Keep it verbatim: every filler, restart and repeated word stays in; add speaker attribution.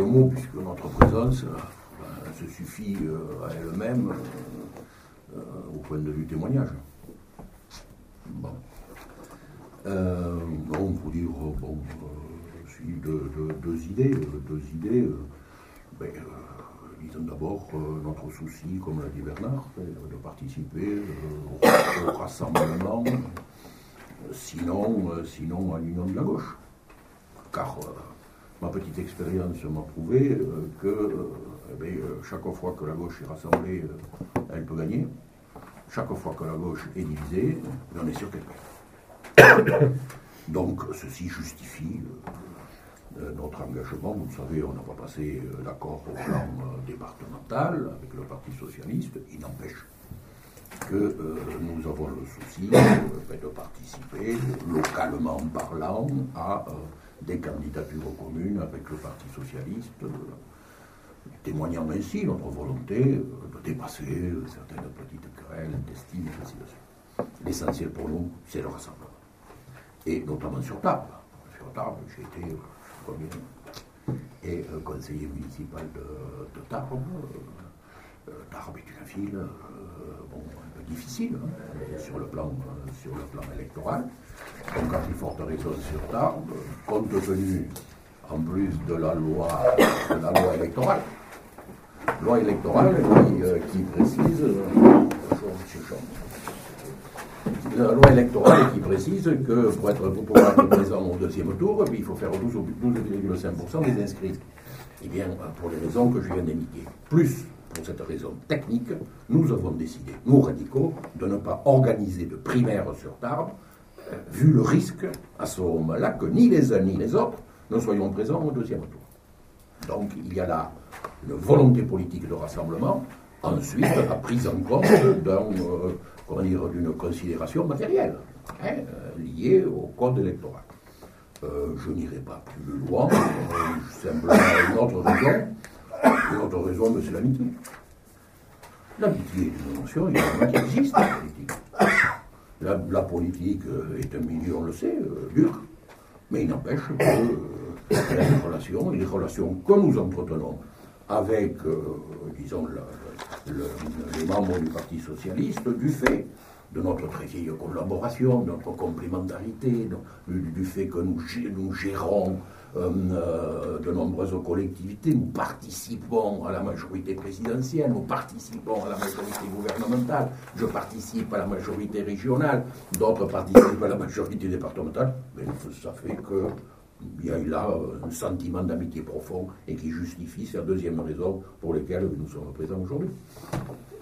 Speaker 1: de mots, puisque notre présence ben, se suffit euh, à elle-même euh, euh, au point de vue témoignage. Bon. Euh, bon, pour dire, bon, euh, si deux, deux, deux idées, deux idées. Euh, ben, euh, disons d'abord euh, notre souci, comme l'a dit Bernard, de participer euh, au, au rassemblement, euh, sinon, euh, sinon à l'union de la gauche. Car euh, ma petite expérience m'a prouvé euh, que euh, eh bien, euh, chaque fois que la gauche est rassemblée, euh, elle peut gagner. Chaque fois que la gauche est divisée, on est sûr qu'elle perd. Donc ceci justifie euh, notre engagement. Vous le savez, on n'a pas passé euh, l'accord au plan euh, départemental avec le Parti socialiste. Il n'empêche que euh, nous avons le souci euh, de participer, localement parlant, à euh, des candidatures communes avec le Parti socialiste, euh, témoignant ainsi notre volonté euh, de dépasser euh, certaines petites querelles intestines et ainsi de suite. L'essentiel pour nous, c'est le rassemblement. Et notamment sur Tarbes. Sur Tarbes, j'ai été euh, premier et euh, conseiller municipal de, de Tarbes. Euh, Tarbes est une ville euh, bon, un peu difficile hein, sur, le plan, euh, sur le plan électoral. Donc, à plus forte raison sur Tarbes, compte tenu en plus de la loi, de la loi électorale, loi électorale qui, euh, qui précise, euh, la loi électorale qui précise que pour être pour pouvoir être présent au deuxième tour, il faut faire douze virgule cinq pour cent des inscrits. Eh bien, pour les raisons que je viens d'indiquer, plus pour cette raison technique, nous avons décidé, nous radicaux, de ne pas organiser de primaire sur Tarbes, euh, vu le risque à ce moment-là que ni les uns ni les autres ne soyons présents au deuxième tour. Donc il y a là une volonté politique de rassemblement, ensuite la prise en compte d'un, euh, comment dire, d'une considération matérielle hein, euh, liée au code électoral. Euh, je n'irai pas plus loin, euh, simplement une autre raison, une autre raison, c'est l'amitié. L'amitié est une notion qui existe en politique. La, la politique est un milieu, on le sait, euh, dur, mais il n'empêche que euh, il y a des relations, les relations que nous entretenons avec, euh, disons, le, le, les membres du Parti socialiste, du fait de notre très vieille collaboration, de notre complémentarité, de, du, du fait que nous, nous gérons euh, euh, de nombreuses collectivités, nous participons à la majorité présidentielle, nous participons à la majorité gouvernementale, je participe à la majorité régionale, d'autres participent à la majorité départementale, mais ça fait que il y a là un sentiment d'amitié profond et qui justifie cette deuxième raison pour laquelle nous sommes présents aujourd'hui.